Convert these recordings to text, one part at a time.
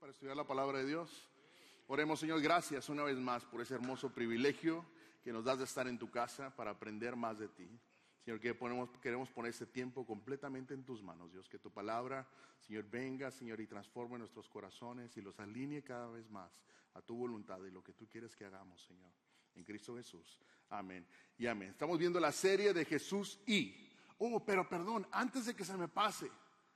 para estudiar la palabra de Dios? Oremos, Señor, gracias una vez más por ese hermoso privilegio que nos das de estar en tu casa para aprender más de ti. Señor, queremos poner este tiempo completamente en tus manos, Dios. Que tu palabra, Señor, venga, Señor, y transforme nuestros corazones y los alinee cada vez más a tu voluntad y lo que tú quieres que hagamos, Señor. En Cristo Jesús. Amén y amén. Estamos viendo la serie de Jesús y... pero perdón, antes de que se me pase.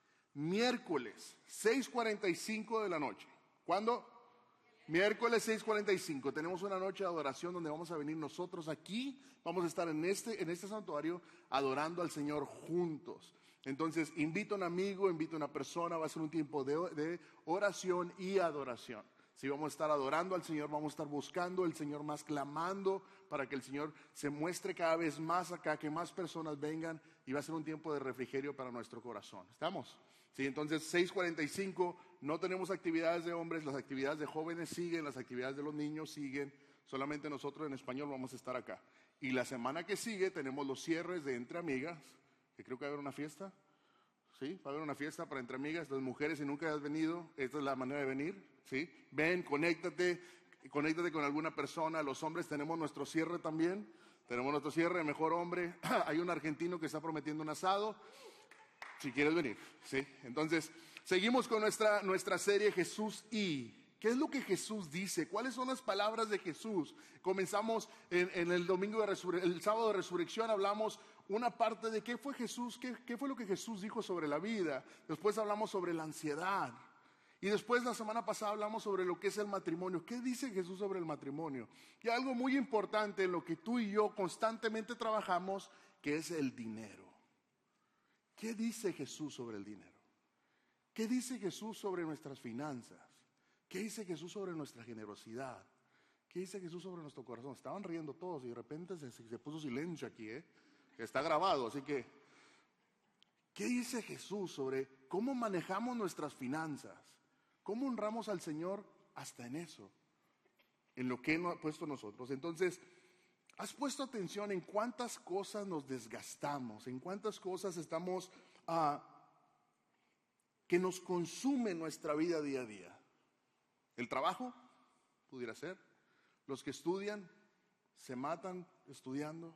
Miércoles, 6:45 de la noche. ¿Cuándo? Miércoles 6:45. Tenemos una noche de adoración donde vamos a venir nosotros aquí. Vamos a estar en este santuario adorando al Señor juntos. Entonces, invito a un amigo, invito a una persona. Va a ser un tiempo de oración y adoración. Si vamos a estar adorando al Señor, vamos a estar buscando al Señor más, clamando para que el Señor se muestre cada vez más acá, que más personas vengan, y va a ser un tiempo de refrigerio para nuestro corazón. ¿Estamos? Sí, entonces 6:45, no tenemos actividades de hombres, las actividades de jóvenes siguen, las actividades de los niños siguen, solamente nosotros en español vamos a estar acá. Y la semana que sigue tenemos los cierres de Entre Amigas, que creo que va a haber una fiesta. ¿Sí? Va a haber una fiesta para Entre Amigas. Las mujeres, si nunca has venido, esta es la manera de venir. ¿Sí? Ven, conéctate con alguna persona. Los hombres tenemos nuestro cierre también. Tenemos nuestro cierre de mejor hombre. Hay un argentino que está prometiendo un asado. Si quieres venir. ¿Sí? Entonces, seguimos con nuestra serie Jesús y... ¿Qué es lo que Jesús dice? ¿Cuáles son las palabras de Jesús? Comenzamos en el domingo el sábado de resurrección, hablamos una parte de qué fue Jesús, qué fue lo que Jesús dijo sobre la vida. Después hablamos sobre la ansiedad. Y después la semana pasada hablamos sobre lo que es el matrimonio. ¿Qué dice Jesús sobre el matrimonio? Y algo muy importante en lo que tú y yo constantemente trabajamos, que es el dinero. ¿Qué dice Jesús sobre el dinero? ¿Qué dice Jesús sobre nuestras finanzas? ¿Qué dice Jesús sobre nuestra generosidad? ¿Qué dice Jesús sobre nuestro corazón? Estaban riendo todos y de repente se puso silencio aquí, que está grabado, así que... ¿Qué dice Jesús sobre cómo manejamos nuestras finanzas? ¿Cómo honramos al Señor hasta en eso? En lo que Él ha puesto nosotros. Entonces, ¿has puesto atención en cuántas cosas nos desgastamos? ¿En cuántas cosas estamos... que nos consumen nuestra vida día a día? El trabajo, pudiera ser. Los que estudian, se matan estudiando.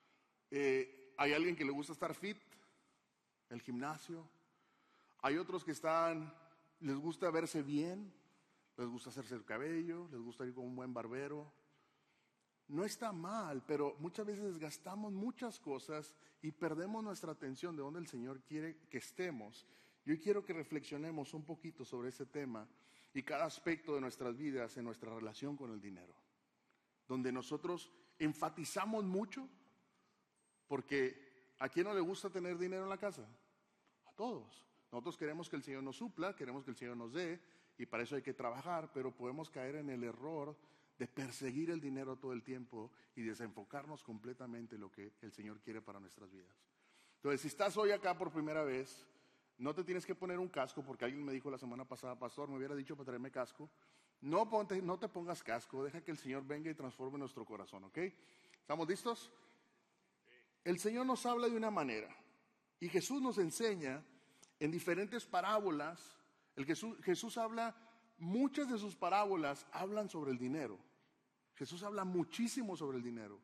Hay alguien que le gusta estar fit, el gimnasio. Hay otros que les gusta verse bien, les gusta hacerse el cabello, les gusta ir con un buen barbero. No está mal, pero muchas veces desgastamos muchas cosas y perdemos nuestra atención de donde el Señor quiere que estemos. Yo quiero que reflexionemos un poquito sobre ese tema y cada aspecto de nuestras vidas en nuestra relación con el dinero, donde nosotros enfatizamos mucho, porque ¿a quién no le gusta tener dinero en la casa? A todos. Nosotros queremos que el Señor nos supla, queremos que el Señor nos dé, y para eso hay que trabajar, pero podemos caer en el error de perseguir el dinero todo el tiempo y desenfocarnos completamente en lo que el Señor quiere para nuestras vidas. Entonces, si estás hoy acá por primera vez, no te tienes que poner un casco, porque alguien me dijo la semana pasada, pastor, me hubiera dicho para traerme casco. No te pongas casco, deja que el Señor venga y transforme nuestro corazón, ¿ok? ¿Estamos listos? El Señor nos habla de una manera, y Jesús nos enseña en diferentes parábolas. Jesús habla, muchas de sus parábolas hablan sobre el dinero. Jesús habla muchísimo sobre el dinero.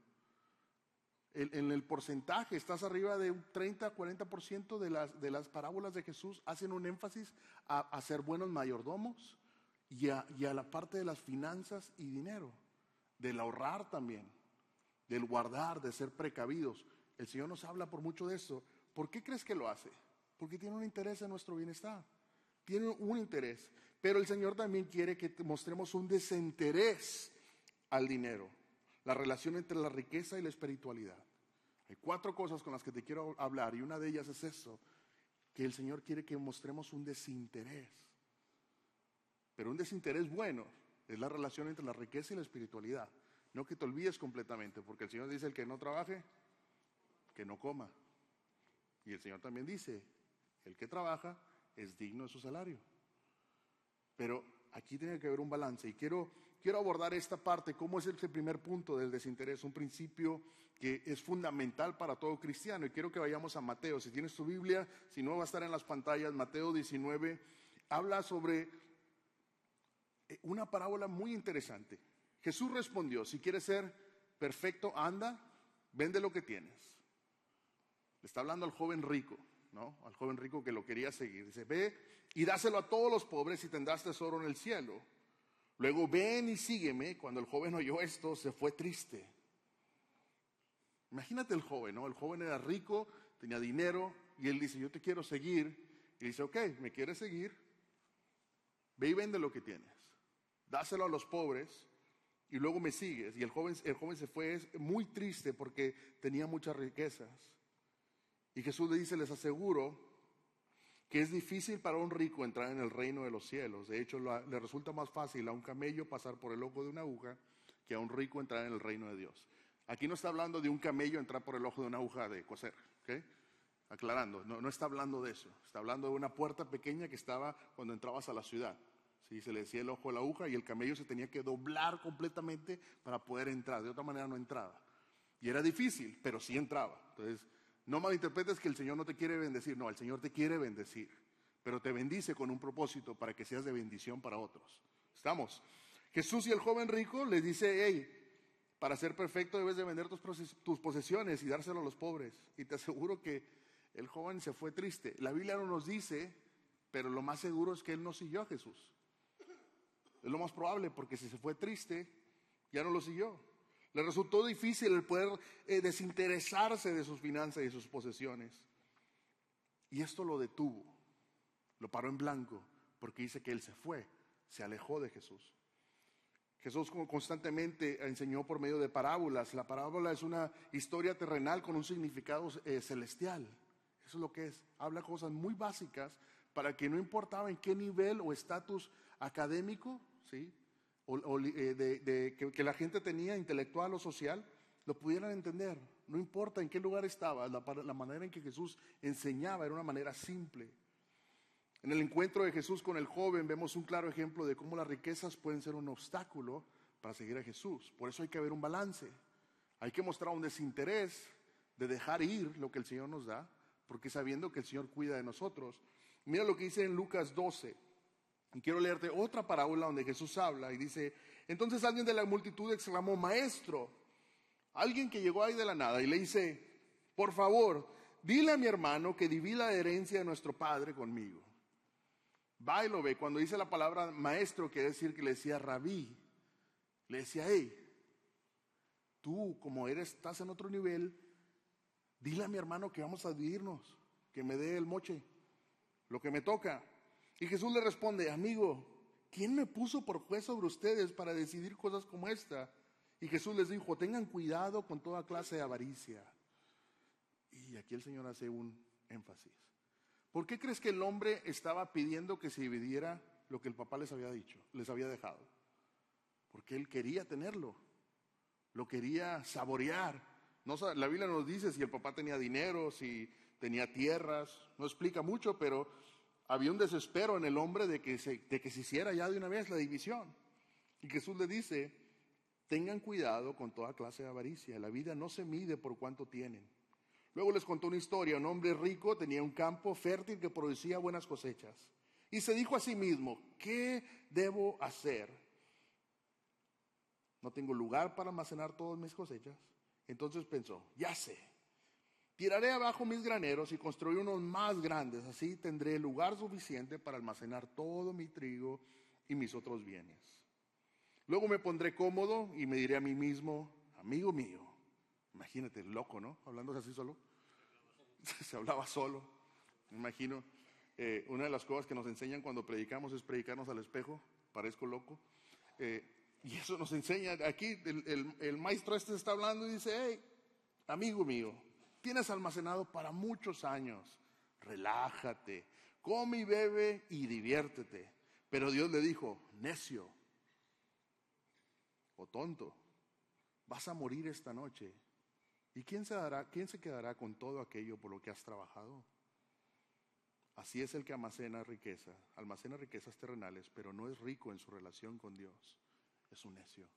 En el porcentaje, estás arriba de un 30-40% de las parábolas de Jesús hacen un énfasis a ser buenos mayordomos y a la parte de las finanzas y dinero, del ahorrar también, del guardar, de ser precavidos. El Señor nos habla por mucho de eso. ¿Por qué crees que lo hace? Porque tiene un interés en nuestro bienestar. Tiene un interés. Pero el Señor también quiere que mostremos un desinterés al dinero. La relación entre la riqueza y la espiritualidad. Hay 4 cosas con las que te quiero hablar y una de ellas es eso, que el Señor quiere que mostremos un desinterés. Pero un desinterés bueno es la relación entre la riqueza y la espiritualidad. No que te olvides completamente, porque el Señor dice el que no trabaje, que no coma. Y el Señor también dice, el que trabaja es digno de su salario. Pero aquí tiene que haber un balance y quiero abordar esta parte, cómo es el primer punto del desinterés, un principio que es fundamental para todo cristiano. Y quiero que vayamos a Mateo. Si tienes tu Biblia, si no va a estar en las pantallas, Mateo 19, habla sobre Una parábola muy interesante. Jesús respondió, si quieres ser perfecto, anda, vende lo que tienes. Le está hablando al joven rico, ¿no? Al joven rico que lo quería seguir. Dice, ve y dáselo a todos los pobres y tendrás tesoro en el cielo. Luego ven y sígueme. Cuando el joven oyó esto, se fue triste. Imagínate el joven, ¿no? El joven era rico, tenía dinero y él dice, yo te quiero seguir. Y dice, ok, ¿me quieres seguir? Ve y vende lo que tienes. Dáselo a los pobres y luego me sigues. Y el joven se fue muy triste porque tenía muchas riquezas. Y Jesús le dice, les aseguro que es difícil para un rico entrar en el reino de los cielos. De hecho, le resulta más fácil a un camello pasar por el ojo de una aguja que a un rico entrar en el reino de Dios. Aquí no está hablando de un camello entrar por el ojo de una aguja de coser, ¿ok? Aclarando, no está hablando de eso. Está hablando de una puerta pequeña que estaba cuando entrabas a la ciudad. ¿Sí? Se le decía el ojo de la aguja y el camello se tenía que doblar completamente para poder entrar. De otra manera no entraba. Y era difícil, pero sí entraba. Entonces, no malinterpretes que el Señor no te quiere bendecir. No, el Señor te quiere bendecir. Pero te bendice con un propósito para que seas de bendición para otros. ¿Estamos? Jesús y el joven rico les dice, hey, para ser perfecto debes de vender tus posesiones y dárselo a los pobres. Y te aseguro que el joven se fue triste. La Biblia no nos dice, pero lo más seguro es que él no siguió a Jesús. Es lo más probable, porque si se fue triste, ya no lo siguió. Le resultó difícil el poder desinteresarse de sus finanzas y de sus posesiones. Y esto lo detuvo, lo paró en blanco, porque dice que él se fue, se alejó de Jesús. Jesús constantemente enseñó por medio de parábolas. La parábola es una historia terrenal con un significado celestial. Eso es lo que es. Habla cosas muy básicas para que no importaba en qué nivel o estatus académico, ¿sí? Que la gente tenía, intelectual o social, lo pudieran entender. No importa en qué lugar estaba, la manera en que Jesús enseñaba era una manera simple. En el encuentro de Jesús con el joven vemos un claro ejemplo de cómo las riquezas pueden ser un obstáculo para seguir a Jesús. Por eso hay que haber un balance. Hay que mostrar un desinterés de dejar ir lo que el Señor nos da, porque sabiendo que el Señor cuida de nosotros. Mira lo que dice en Lucas 12. Y quiero leerte otra parábola donde Jesús habla y dice, entonces alguien de la multitud exclamó, maestro, alguien que llegó ahí de la nada y le dice, por favor, dile a mi hermano que divida la herencia de nuestro padre conmigo. Va y lo ve. Cuando dice la palabra maestro, quiere decir que le decía rabí. Le decía, hey, tú como estás en otro nivel, dile a mi hermano que vamos a dividirnos, que me dé el moche, lo que me toca. Y Jesús le responde, amigo, ¿quién me puso por juez sobre ustedes para decidir cosas como esta? Y Jesús les dijo, tengan cuidado con toda clase de avaricia. Y aquí el Señor hace un énfasis. ¿Por qué crees que el hombre estaba pidiendo que se dividiera lo que el papá les había dicho, les había dejado? Porque él quería tenerlo, lo quería saborear. No, la Biblia nos dice si el papá tenía dinero, si tenía tierras, no explica mucho, pero había un desespero en el hombre de que se hiciera ya de una vez la división. Y Jesús le dice, tengan cuidado con toda clase de avaricia, la vida no se mide por cuánto tienen. Luego les contó una historia, un hombre rico tenía un campo fértil que producía buenas cosechas. Y se dijo a sí mismo, ¿qué debo hacer? No tengo lugar para almacenar todas mis cosechas. Entonces pensó, ya sé, tiraré abajo mis graneros y construiré unos más grandes. Así tendré lugar suficiente para almacenar todo mi trigo y mis otros bienes. Luego me pondré cómodo y me diré a mí mismo, amigo mío. Imagínate, loco, ¿no? Hablándose así solo. Se hablaba solo. Me imagino. Una de las cosas que nos enseñan cuando predicamos es predicarnos al espejo. Parezco loco. Y eso nos enseña. Aquí el maestro está hablando y dice, hey, amigo mío, tienes almacenado para muchos años. Relájate, come y bebe y diviértete. Pero Dios le dijo, necio o tonto, vas a morir esta noche. ¿Y quién se quedará con todo aquello por lo que has trabajado? Así es el que almacena riquezas terrenales, pero no es rico en su relación con Dios. Es un necio.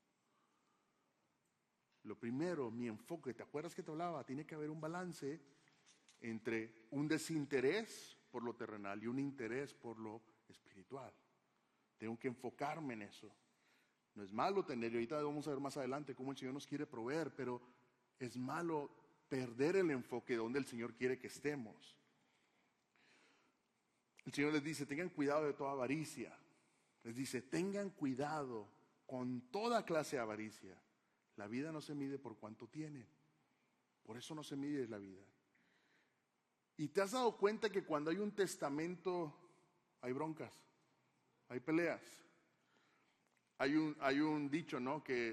Lo primero, mi enfoque, ¿te acuerdas que te hablaba? Tiene que haber un balance entre un desinterés por lo terrenal y un interés por lo espiritual. Tengo que enfocarme en eso. No es malo tener, y ahorita vamos a ver más adelante cómo el Señor nos quiere proveer, pero es malo perder el enfoque de donde el Señor quiere que estemos. El Señor les dice, tengan cuidado de toda avaricia. Les dice, tengan cuidado con toda clase de avaricia. La vida no se mide por cuánto tienen. Por eso no se mide la vida. ¿Y te has dado cuenta que cuando hay un testamento hay broncas, hay peleas? Hay un dicho, ¿no? Que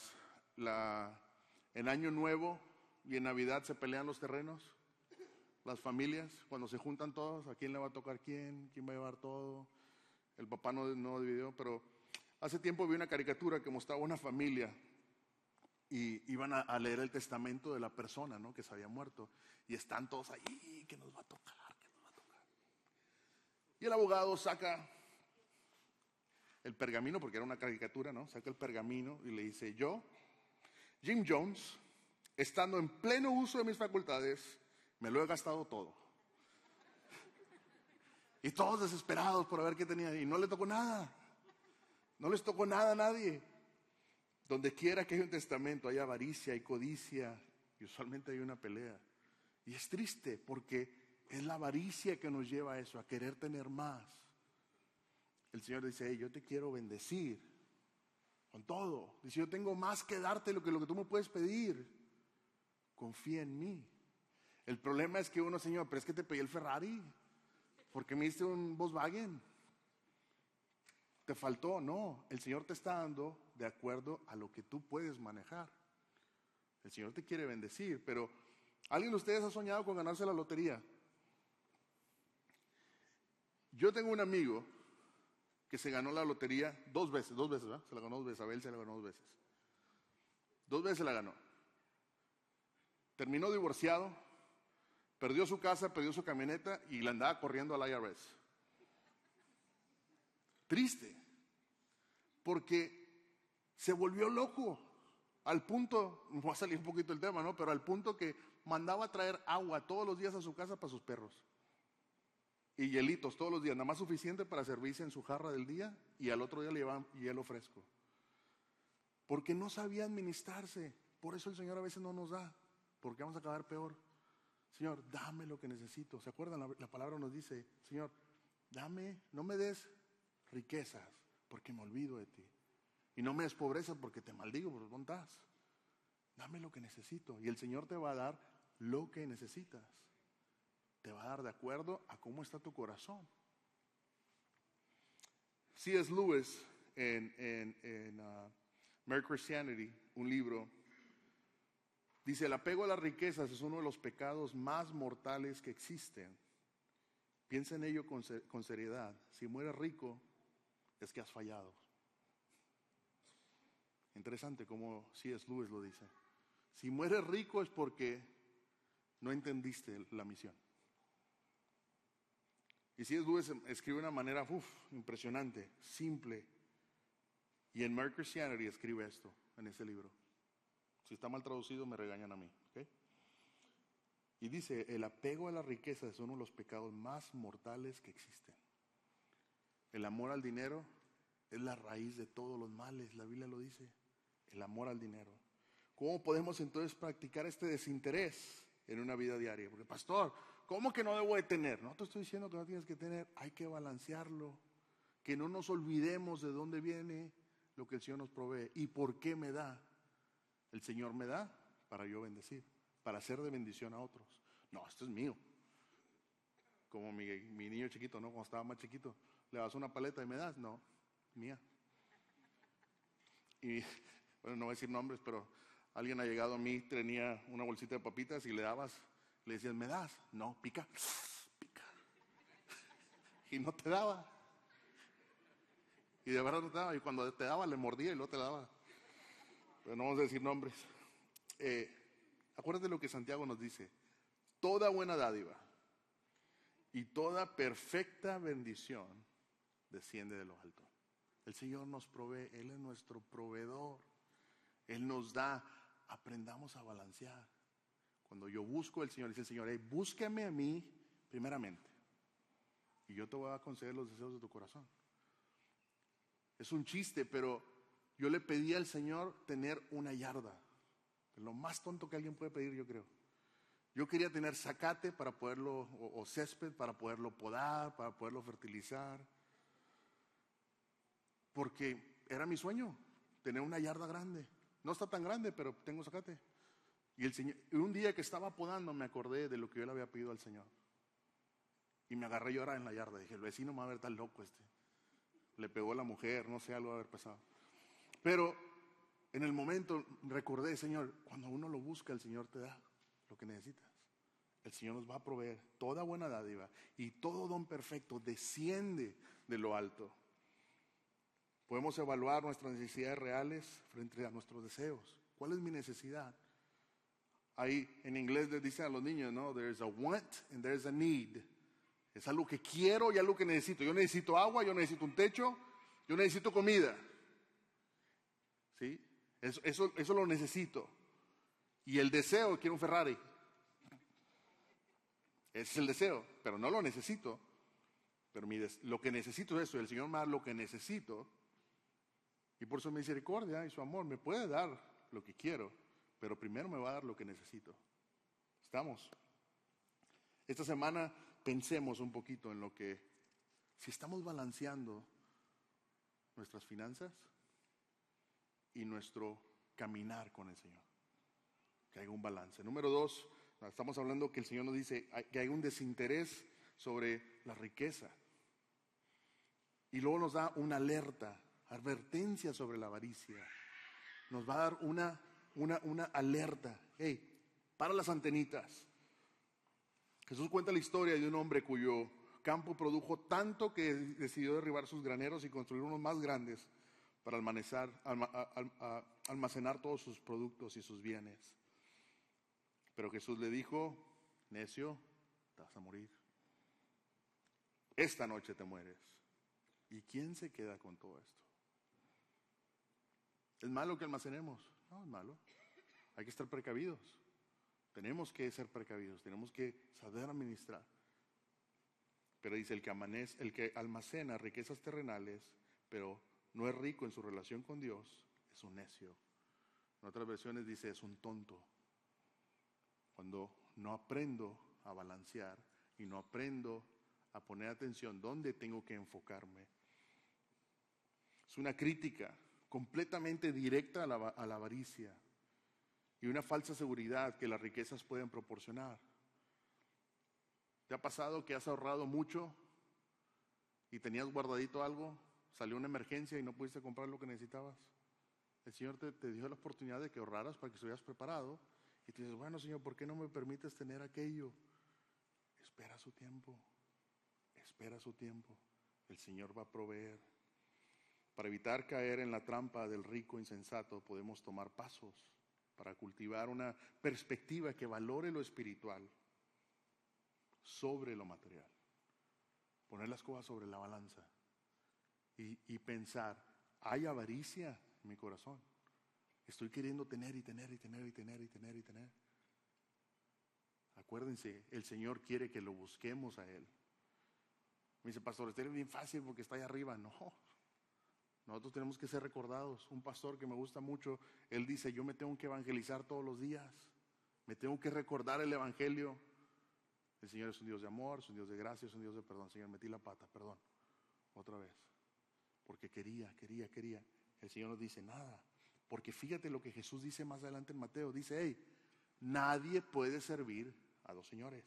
en Año Nuevo y en Navidad se pelean los terrenos, las familias, cuando se juntan todos, ¿a quién le va a tocar quién va a llevar todo? El papá no dividió, pero hace tiempo vi una caricatura que mostraba una familia y iban a leer el testamento de la persona, ¿no? Que se había muerto, y están todos ahí, ¿qué nos va a tocar? ¿Qué nos va a tocar? Y el abogado saca el pergamino, porque era una caricatura, ¿no? Saca el pergamino y le dice, yo, Jim Jones, estando en pleno uso de mis facultades, me lo he gastado todo. Y todos desesperados por ver qué tenía. Y no le tocó nada. No les tocó nada a nadie. Donde quiera que hay un testamento, hay avaricia, hay codicia. Y usualmente hay una pelea. Y es triste porque es la avaricia que nos lleva a eso, a querer tener más. El Señor dice, hey, yo te quiero bendecir con todo. Dice, yo tengo más que darte lo que tú me puedes pedir. Confía en mí. El problema es que uno, Señor, pero es que te pedí el Ferrari. ¿Por qué me diste un Volkswagen? ¿Te faltó? No, el Señor te está dando de acuerdo a lo que tú puedes manejar. El Señor te quiere bendecir, pero ¿alguien de ustedes ha soñado con ganarse la lotería? Yo tengo un amigo que se ganó la lotería dos veces, ¿verdad? Se la ganó 2 veces, Abel se la ganó 2 veces. 2 veces la ganó. Terminó divorciado, perdió su casa, perdió su camioneta y la andaba corriendo al IRS. Triste, porque se volvió loco, al punto, me va a salir un poquito el tema, ¿no? Pero al punto que mandaba a traer agua todos los días a su casa para sus perros. Y hielitos todos los días, nada más suficiente para servirse en su jarra del día, y al otro día le llevaban hielo fresco. Porque no sabía administrarse. Por eso el Señor a veces no nos da, porque vamos a acabar peor. Señor, dame lo que necesito. ¿Se acuerdan? La palabra nos dice, Señor, dame, no me des riquezas, porque me olvido de ti. Y no me des pobreza, porque te maldigo, por dónde estás. Dame lo que necesito. Y el Señor te va a dar lo que necesitas. Te va a dar de acuerdo a cómo está tu corazón. C.S. Lewis, en Mere Christianity, un libro, dice, el apego a las riquezas es uno de los pecados más mortales que existen. Piensa en ello con seriedad. Si mueres rico, es que has fallado. Interesante como C.S. Lewis lo dice. Si mueres rico es porque no entendiste la misión. Y C.S. Lewis escribe de una manera impresionante, simple. Y en Mere Christianity escribe esto, en ese libro. Si está mal traducido, me regañan a mí. ¿Okay? Y dice, el apego a la riqueza es uno de los pecados más mortales que existen. El amor al dinero es la raíz de todos los males, la Biblia lo dice. El amor al dinero. ¿Cómo podemos entonces practicar este desinterés en una vida diaria? Porque, pastor, ¿cómo que no debo de tener? No te estoy diciendo que no tienes que tener, hay que balancearlo. Que no nos olvidemos de dónde viene lo que el Señor nos provee y por qué me da. El Señor me da para yo bendecir, para hacer de bendición a otros. No, esto es mío. Como mi niño chiquito, ¿no? Cuando estaba más chiquito, le das una paleta y me das, no, mía. Y, bueno, no voy a decir nombres, pero alguien ha llegado a mí, tenía una bolsita de papitas y le dabas, le decías, ¿me das? No, pica, pica. Y no te daba. Y de verdad no te daba. Y cuando te daba, le mordía y luego te daba. Pero no vamos a decir nombres. Acuérdate lo que Santiago nos dice. Toda buena dádiva y toda perfecta bendición desciende de lo alto. El Señor nos provee, Él es nuestro proveedor. Él nos da, aprendamos a balancear. Cuando yo busco al Señor, dice el Señor, búscame a mí primeramente. Y yo te voy a conceder los deseos de tu corazón. Es un chiste, pero yo le pedí al Señor tener una yarda. Lo más tonto que alguien puede pedir, yo creo. Yo quería tener zacate para poderlo, o césped para poderlo podar, para poderlo fertilizar. Porque era mi sueño, tener una yarda grande. No está tan grande, pero tengo zacate. Y un día que estaba podando me acordé de lo que yo le había pedido al Señor. Y me agarré a llorar en la yarda. Dije, el vecino me va a ver tan loco este. Le pegó a la mujer, no sé, algo va a haber pasado. Pero en el momento recordé, Señor, cuando uno lo busca, el Señor te da lo que necesitas. El Señor nos va a proveer toda buena dádiva y todo don perfecto desciende de lo alto. Podemos evaluar nuestras necesidades reales frente a nuestros deseos. ¿Cuál es mi necesidad? Ahí en inglés les dicen a los niños, ¿no? There's a want and there's a need. Es algo que quiero y algo que necesito. Yo necesito agua, yo necesito un techo, yo necesito comida. ¿Sí? Eso lo necesito. Y el deseo, quiero un Ferrari. Ese es el deseo, pero no lo necesito. Pero lo que necesito es eso. El Señor me da lo que necesito. Y por su misericordia y su amor me puede dar lo que quiero, pero primero me va a dar lo que necesito. ¿Estamos? Esta semana pensemos un poquito en lo que, si estamos balanceando nuestras finanzas y nuestro caminar con el Señor. Que haya un balance. Número 2, estamos hablando que el Señor nos dice que hay un desinterés sobre la riqueza. Y luego nos da una alerta, advertencia sobre la avaricia. Nos va a dar una alerta. Hey, para las antenitas. Jesús cuenta la historia de un hombre cuyo campo produjo tanto que decidió derribar sus graneros y construir unos más grandes para almacenar todos sus productos y sus bienes. Pero Jesús le dijo, necio, te vas a morir. Esta noche te mueres. ¿Y quién se queda con todo esto? ¿Es malo que almacenemos? No, es malo. Hay que estar precavidos. Tenemos que ser precavidos, tenemos que saber administrar. Pero dice, el que almacena riquezas terrenales, pero no es rico en su relación con Dios, es un necio. En otras versiones dice, es un tonto. Cuando no aprendo a balancear y no aprendo a poner atención dónde tengo que enfocarme. Es una crítica completamente directa a la avaricia y una falsa seguridad que las riquezas pueden proporcionar. ¿Te ha pasado que has ahorrado mucho y tenías guardadito algo, salió una emergencia y no pudiste comprar lo que necesitabas? El Señor te dio la oportunidad de que ahorraras para que estuvieras preparado y te dices, bueno, Señor, ¿por qué no me permites tener aquello? Espera su tiempo, espera su tiempo. El Señor va a proveer. Para evitar caer en la trampa del rico insensato, podemos tomar pasos para cultivar una perspectiva que valore lo espiritual sobre lo material. Poner las cosas sobre la balanza y pensar, ¿hay avaricia en mi corazón? Estoy queriendo tener y tener y tener y tener y tener y tener. Acuérdense, el Señor quiere que lo busquemos a Él. Me dice, pastor, esto es bien fácil porque está ahí arriba. No, nosotros tenemos que ser recordados. Un pastor que me gusta mucho, él dice, yo me tengo que evangelizar todos los días. Me tengo que recordar el evangelio. El Señor es un Dios de amor, es un Dios de gracia, es un Dios de perdón. Señor, metí la pata, perdón. Otra vez. Porque quería. El Señor nos dice, nada. Porque fíjate lo que Jesús dice más adelante en Mateo. Dice, hey, nadie puede servir a dos señores.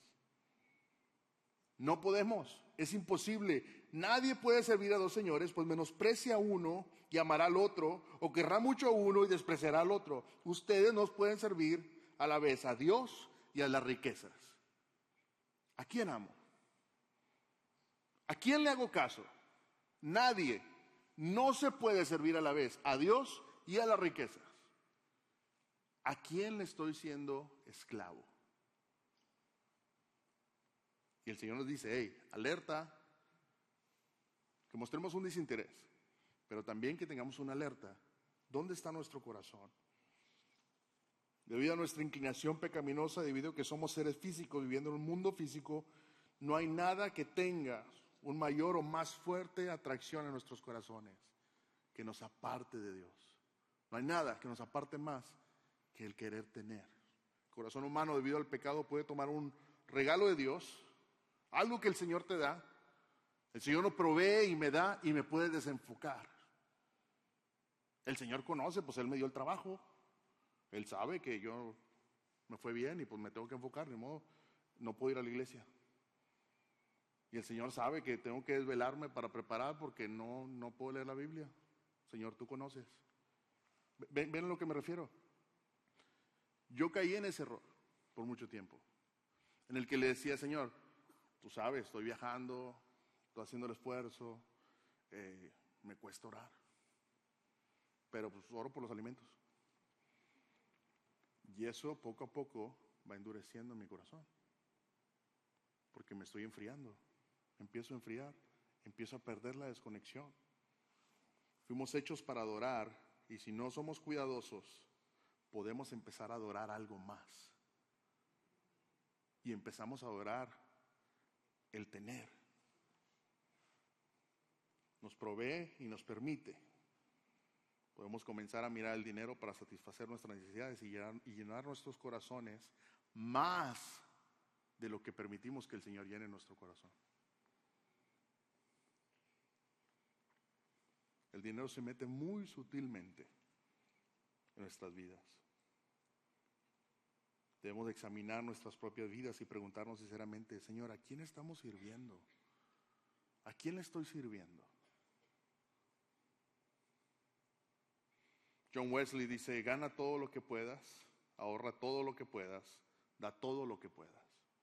No podemos, es imposible. Nadie puede servir a dos señores, pues menosprecia a uno y amará al otro, o querrá mucho a uno y despreciará al otro. Ustedes no pueden servir a la vez a Dios y a las riquezas. ¿A quién amo? ¿A quién le hago caso? Nadie. No se puede servir a la vez a Dios y a las riquezas. ¿A quién le estoy siendo esclavo? Y el Señor nos dice, hey, alerta, que mostremos un desinterés, pero también que tengamos una alerta. ¿Dónde está nuestro corazón? Debido a nuestra inclinación pecaminosa, debido a que somos seres físicos viviendo en un mundo físico, no hay nada que tenga un mayor o más fuerte atracción a nuestros corazones que nos aparte de Dios. No hay nada que nos aparte más que el querer tener. El corazón humano, debido al pecado, puede tomar un regalo de Dios, algo que el Señor te da. El Señor nos provee y me da y me puede desenfocar. El Señor conoce, pues Él me dio el trabajo. Él sabe que yo me fue bien y pues me tengo que enfocar, de modo, no puedo ir a la iglesia. Y el Señor sabe que tengo que desvelarme para preparar porque no puedo leer la Biblia. Señor, tú conoces. ¿Ven a lo que me refiero? Yo caí en ese error por mucho tiempo, en el que le decía, Señor, tú sabes, estoy viajando, estoy haciendo el esfuerzo, me cuesta orar, pero pues oro por los alimentos. Y eso poco a poco va endureciendo mi corazón, porque me estoy enfriando, empiezo a enfriar, empiezo a perder la desconexión. Fuimos hechos para adorar, y si no somos cuidadosos, podemos empezar a adorar algo más. Y empezamos a adorar el tener. Nos provee y nos permite. Podemos comenzar a mirar el dinero para satisfacer nuestras necesidades y llenar nuestros corazones más de lo que permitimos que el Señor llene nuestro corazón. El dinero se mete muy sutilmente en nuestras vidas. Debemos examinar nuestras propias vidas y preguntarnos sinceramente, Señor, ¿a quién estamos sirviendo? ¿A quién le estoy sirviendo? John Wesley dice, gana todo lo que puedas, ahorra todo lo que puedas, da todo lo que puedas.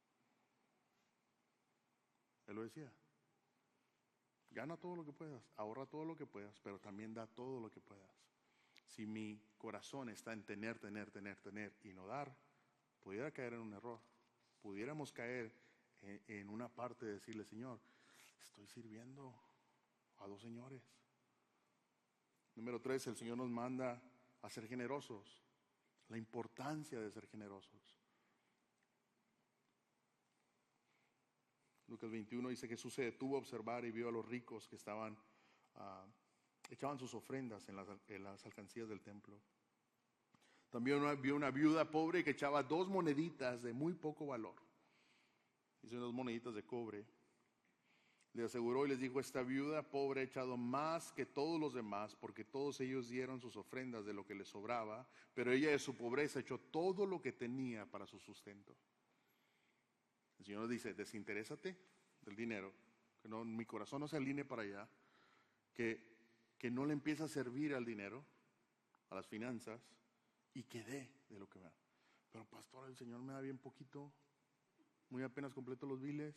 Él lo decía. Gana todo lo que puedas, ahorra todo lo que puedas, pero también da todo lo que puedas. Si mi corazón está en tener y no dar, pudiera caer en un error. Pudiéramos caer en una parte de decirle, Señor, estoy sirviendo a dos señores. Número 3, el Señor nos manda a ser generosos. La importancia de ser generosos. Lucas 21 dice, Jesús se detuvo a observar y vio a los ricos que estaban, echaban sus ofrendas en las alcancías del templo. También vio una viuda pobre que echaba 2 moneditas de muy poco valor. Dice 2 moneditas de cobre. Le aseguró y les dijo, esta viuda pobre ha echado más que todos los demás, porque todos ellos dieron sus ofrendas de lo que les sobraba, pero ella de su pobreza echó todo lo que tenía para su sustento. El Señor nos dice, desinterésate del dinero, que mi corazón no se alinee para allá, que no le empiece a servir al dinero, a las finanzas, y que dé de lo que me da. Pero pastor, el Señor me da bien poquito, muy apenas completo los biles.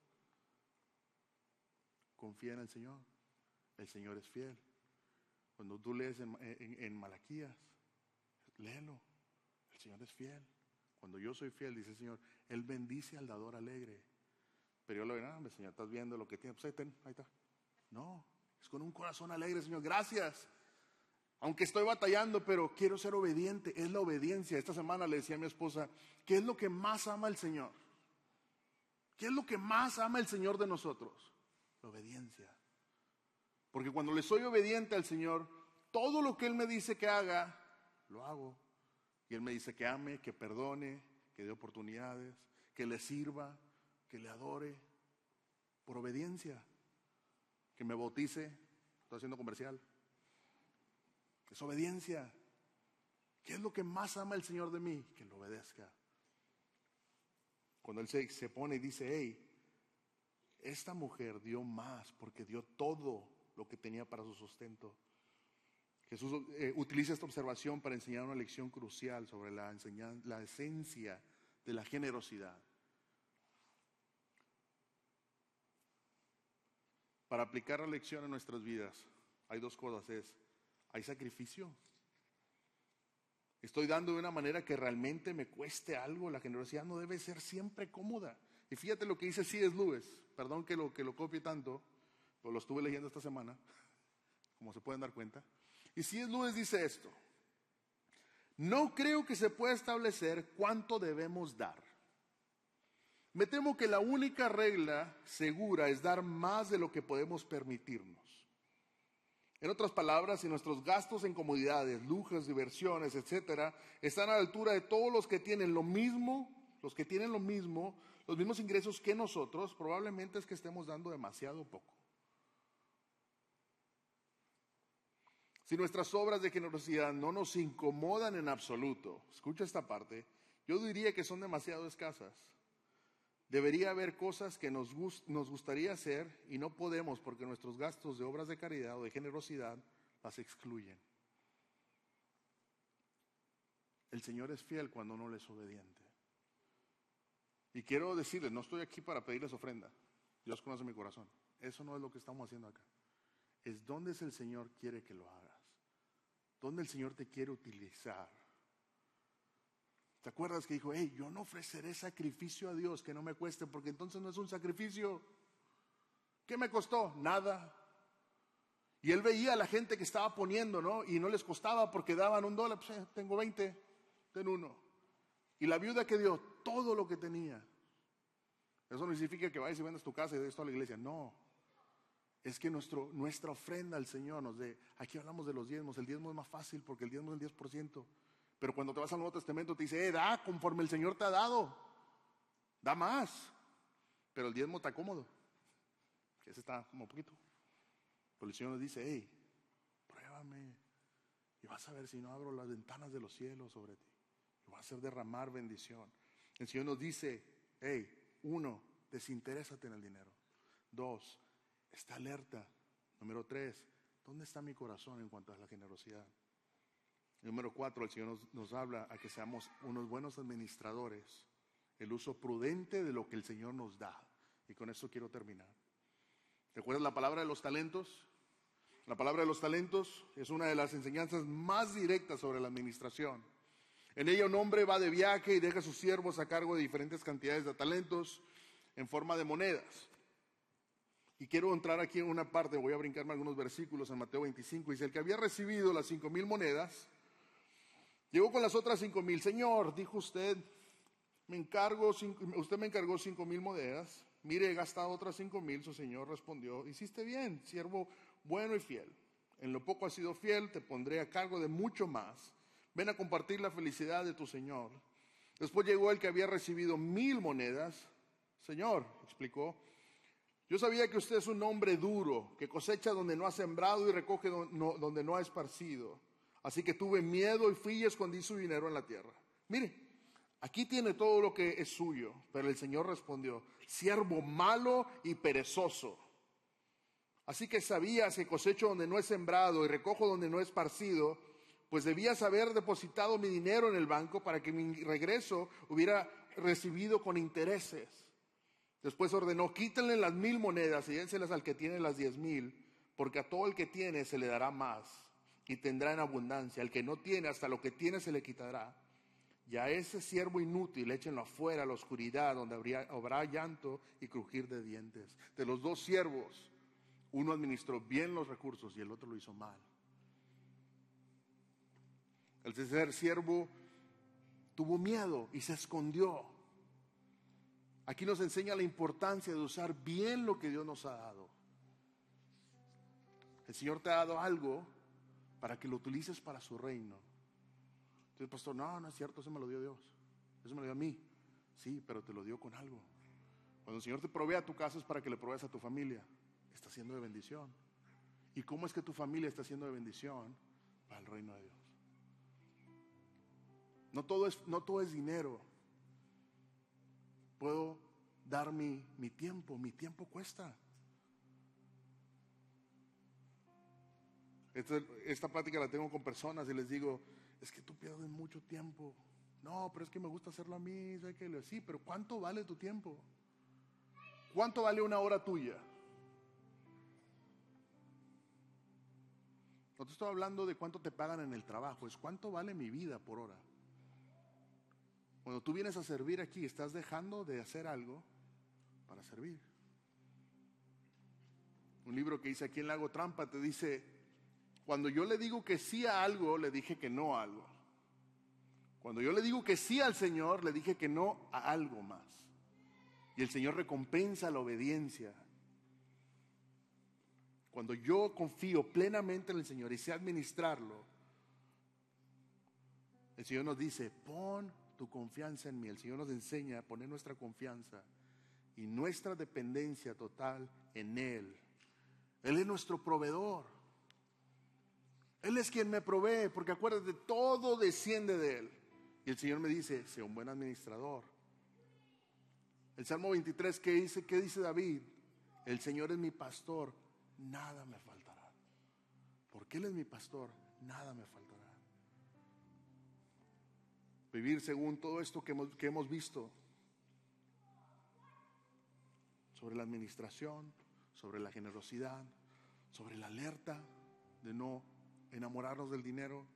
Confía en el Señor es fiel. Cuando tú lees en Malaquías, léelo, el Señor es fiel. Cuando yo soy fiel, dice el Señor, Él bendice al dador alegre. Pero yo lo veo, el Señor, estás viendo lo que tiene, pues ahí está. No, es con un corazón alegre, Señor, gracias. Aunque estoy batallando, pero quiero ser obediente, es la obediencia. Esta semana le decía a mi esposa, ¿qué es lo que más ama el Señor? ¿Qué es lo que más ama el Señor de nosotros? La obediencia. Porque cuando le soy obediente al Señor, todo lo que Él me dice que haga, lo hago. Y Él me dice que ame, que perdone, que dé oportunidades, que le sirva, que le adore, por obediencia. Que me bautice, estoy haciendo comercial. Es obediencia. ¿Qué es lo que más ama el Señor de mí? Que lo obedezca. Cuando Él se pone y dice, hey, esta mujer dio más porque dio todo lo que tenía para su sustento. Jesús utiliza esta observación para enseñar una lección crucial sobre la esencia de la generosidad. Para aplicar la lección en nuestras vidas, hay 2 cosas. ¿Hay sacrificio? ¿Estoy dando de una manera que realmente me cueste algo? La generosidad no debe ser siempre cómoda. Y fíjate lo que dice C.S. Lewis. Perdón que lo copie tanto, pero lo estuve leyendo esta semana, como se pueden dar cuenta. Y C.S. Lewis dice esto: no creo que se pueda establecer cuánto debemos dar. Me temo que la única regla segura es dar más de lo que podemos permitirnos. En otras palabras, si nuestros gastos en comodidades, lujos, diversiones, etcétera, están a la altura de todos los que tienen lo mismo, los mismos ingresos que nosotros, probablemente es que estemos dando demasiado poco. Si nuestras obras de generosidad no nos incomodan en absoluto, escucha esta parte, yo diría que son demasiado escasas. Debería haber cosas que nos gustaría hacer y no podemos porque nuestros gastos de obras de caridad o de generosidad las excluyen. El Señor es fiel cuando uno le es obediente. Y quiero decirles, no estoy aquí para pedirles ofrenda. Dios conoce mi corazón. Eso no es lo que estamos haciendo acá. Es donde el Señor quiere que lo hagas. Donde el Señor te quiere utilizar. ¿Te acuerdas que dijo, hey, yo no ofreceré sacrificio a Dios que no me cueste, porque entonces no es un sacrificio? ¿Qué me costó? Nada. Y él veía a la gente que estaba poniendo, ¿no? Y no les costaba porque daban $1, pues tengo 20, ten uno. Y la viuda que dio todo lo que tenía. Eso no significa que vayas y vendas tu casa y des toda la iglesia, no. Es que nuestra ofrenda al Señor nos dé. Aquí hablamos de los diezmos, el diezmo es más fácil porque el diezmo es el 10%. Pero cuando te vas al Nuevo Testamento te dice, da conforme el Señor te ha dado. Da más. Pero el diezmo está cómodo. Que ese está como poquito. Pero el Señor nos dice, hey, pruébame. Y vas a ver si no abro las ventanas de los cielos sobre ti. Y vas a hacer derramar bendición. El Señor nos dice, hey, 1, desinterésate en el dinero. 2, está alerta. Número 3, ¿dónde está mi corazón en cuanto a la generosidad? Número 4, el Señor nos habla a que seamos unos buenos administradores, el uso prudente de lo que el Señor nos da. Y con esto quiero terminar. ¿Recuerdas la palabra de los talentos? La palabra de los talentos es una de las enseñanzas más directas sobre la administración. En ella un hombre va de viaje y deja a sus siervos a cargo de diferentes cantidades de talentos en forma de monedas. Y quiero entrar aquí en una parte, voy a brincarme algunos versículos en Mateo 25. Dice, el que había recibido las 5,000 monedas, llegó con las otras 5,000. Señor, dijo usted, usted me encargó 5,000 monedas. Mire, he gastado otras 5,000. Su Señor respondió, hiciste bien, siervo bueno y fiel. En lo poco has sido fiel, te pondré a cargo de mucho más. Ven a compartir la felicidad de tu Señor. Después llegó el que había recibido 1,000 monedas. Señor, explicó, yo sabía que usted es un hombre duro, que cosecha donde no ha sembrado y recoge donde no ha esparcido. Así que tuve miedo y fui y escondí su dinero en la tierra. Mire, aquí tiene todo lo que es suyo. Pero el Señor respondió, siervo malo y perezoso. Así que sabías que cosecho donde no he sembrado y recojo donde no he esparcido, pues debías haber depositado mi dinero en el banco para que mi regreso hubiera recibido con intereses. Después ordenó, quítenle las 1,000 monedas y dénselas al que tiene las 10,000, porque a todo el que tiene se le dará más y tendrá en abundancia. Al que no tiene, hasta lo que tiene se le quitará. Y a ese siervo inútil échenlo afuera a la oscuridad, donde habrá llanto y crujir de dientes. De los 2 siervos, uno administró bien los recursos y el otro lo hizo mal. El tercer siervo tuvo miedo y se escondió. Aquí nos enseña la importancia de usar bien lo que Dios nos ha dado. El Señor te ha dado algo para que lo utilices para su reino. Entonces, pastor, no es cierto, eso me lo dio Dios. Eso me lo dio a mí. Sí, pero te lo dio con algo. Cuando el Señor te provee a tu casa es para que le proveas a tu familia. Está siendo de bendición. ¿Y cómo es que tu familia está siendo de bendición? Para el reino de Dios. No todo es dinero. Puedo dar mi tiempo cuesta. Esta plática la tengo con personas y les digo, es que tú pierdes mucho tiempo. No, pero es que me gusta hacerlo a mí. Sí, pero ¿cuánto vale tu tiempo? ¿Cuánto vale una hora tuya? No te estoy hablando de cuánto te pagan en el trabajo, es cuánto vale mi vida por hora. Cuando tú vienes a servir aquí, estás dejando de hacer algo para servir. Un libro que dice aquí en Lago Trampa te dice, cuando yo le digo que sí a algo, le dije que no a algo. Cuando yo le digo que sí al Señor, le dije que no a algo más. Y el Señor recompensa la obediencia. cuando yo confío plenamente en el Señor y sé administrarlo, el Señor nos dice, pon tu confianza en mí. El Señor nos enseña a poner nuestra confianza y nuestra dependencia total en Él. Él es nuestro proveedor. Él es quien me provee, porque acuérdate, todo desciende de Él. Y el Señor me dice, sé un buen administrador. El Salmo 23, ¿qué dice David? El Señor es mi pastor, nada me faltará. Porque Él es mi pastor, nada me faltará. Vivir según todo esto que hemos visto sobre la administración, sobre la generosidad, sobre la alerta de no enamorarnos del dinero,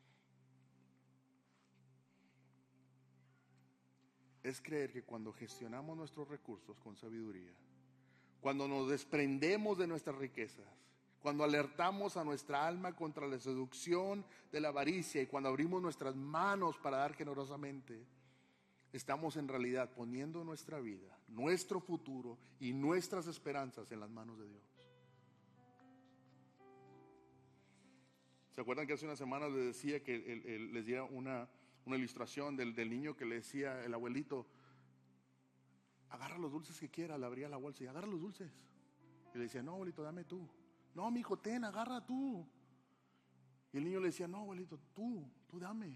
es creer que cuando gestionamos nuestros recursos con sabiduría, cuando nos desprendemos de nuestras riquezas, cuando alertamos a nuestra alma contra la seducción de la avaricia y cuando abrimos nuestras manos para dar generosamente, estamos en realidad poniendo nuestra vida, nuestro futuro y nuestras esperanzas en las manos de Dios. ¿Se acuerdan que hace unas semanas les decía que les diera una ilustración del niño que le decía el abuelito, agarra los dulces que quiera? Le abría la bolsa y agarra los dulces. Y le decía, no, abuelito, dame tú. No, mijo, ten, agarra tú. Y el niño le decía, no, abuelito, tú dame.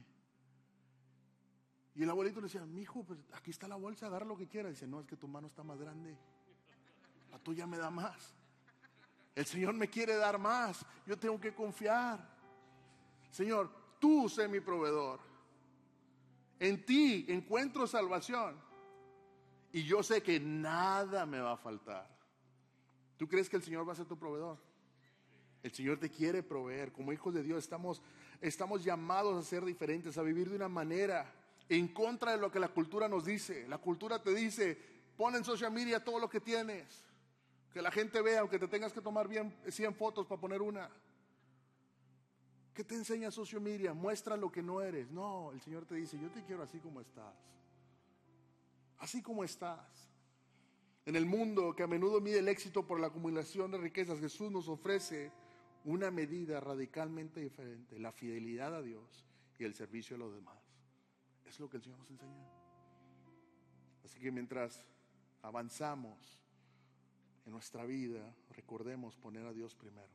Y el abuelito le decía, mijo, pues aquí está la bolsa, agarra lo que quiera. Y dice, no, es que tu mano está más grande. La tuya me da más. El Señor me quiere dar más. Yo tengo que confiar. Señor, tú sé mi proveedor. En ti encuentro salvación. Y yo sé que nada me va a faltar. ¿Tú crees que el Señor va a ser tu proveedor? El Señor te quiere proveer. Como hijos de Dios estamos llamados a ser diferentes, a vivir de una manera en contra de lo que la cultura nos dice. La cultura te dice, pon en social media todo lo que tienes, que la gente vea, aunque te tengas que tomar 100 fotos para poner una. ¿Qué te enseña social media? Muestra lo que no eres. No, el Señor te dice, yo te quiero así como estás. Así como estás. En el mundo que a menudo mide el éxito por la acumulación de riquezas, Jesús nos ofrece una medida radicalmente diferente: la fidelidad a Dios y el servicio a los demás. Es lo que el Señor nos enseña. Así que mientras avanzamos en nuestra vida, recordemos poner a Dios primero.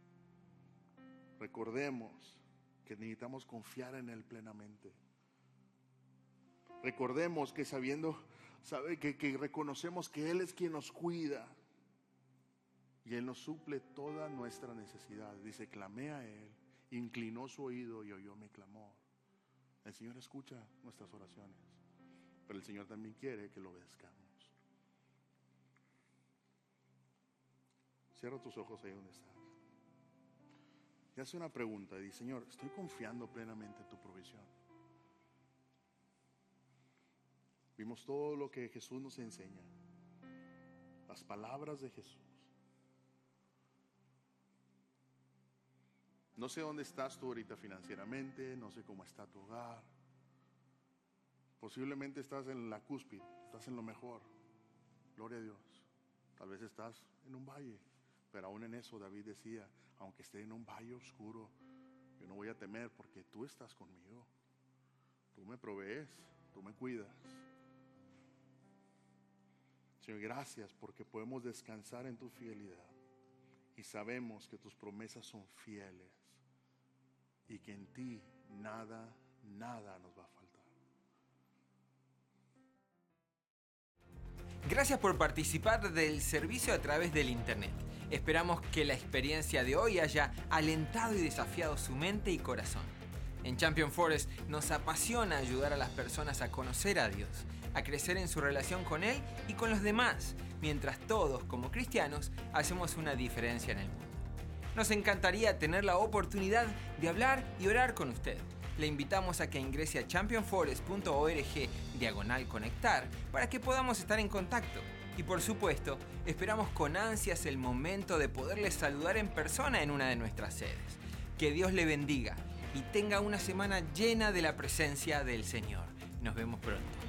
Recordemos que necesitamos confiar en Él plenamente. Recordemos que que reconocemos que Él es quien nos cuida y Él nos suple toda nuestra necesidad. Dice, clamé a Él, inclinó su oído y oyó mi clamor. El Señor escucha nuestras oraciones, pero el Señor también quiere que lo obedezcamos. Cierra tus ojos ahí donde estás y haz una pregunta. Dice, Señor, estoy confiando plenamente en tu provisión. Vimos todo lo que Jesús nos enseña, las palabras de Jesús. No sé dónde estás tú ahorita financieramente, no sé cómo está tu hogar. Posiblemente estás en la cúspide, estás en lo mejor, gloria a Dios. Tal vez estás en un valle, pero aún en eso David decía, aunque esté en un valle oscuro, yo no voy a temer porque tú estás conmigo. Tú me provees, tú me cuidas. Señor, gracias porque podemos descansar en tu fidelidad y sabemos que tus promesas son fieles y que en ti nada nos va a faltar. Gracias por participar del servicio a través del internet. Esperamos que la experiencia de hoy haya alentado y desafiado su mente y corazón. En Champion Forest nos apasiona ayudar a las personas a conocer a Dios, a crecer en su relación con Él y con los demás, mientras todos, como cristianos, hacemos una diferencia en el mundo. Nos encantaría tener la oportunidad de hablar y orar con usted. Le invitamos a que ingrese a championforest.org/conectar para que podamos estar en contacto. Y por supuesto, esperamos con ansias el momento de poderle saludar en persona en una de nuestras sedes. Que Dios le bendiga y tenga una semana llena de la presencia del Señor. Nos vemos pronto.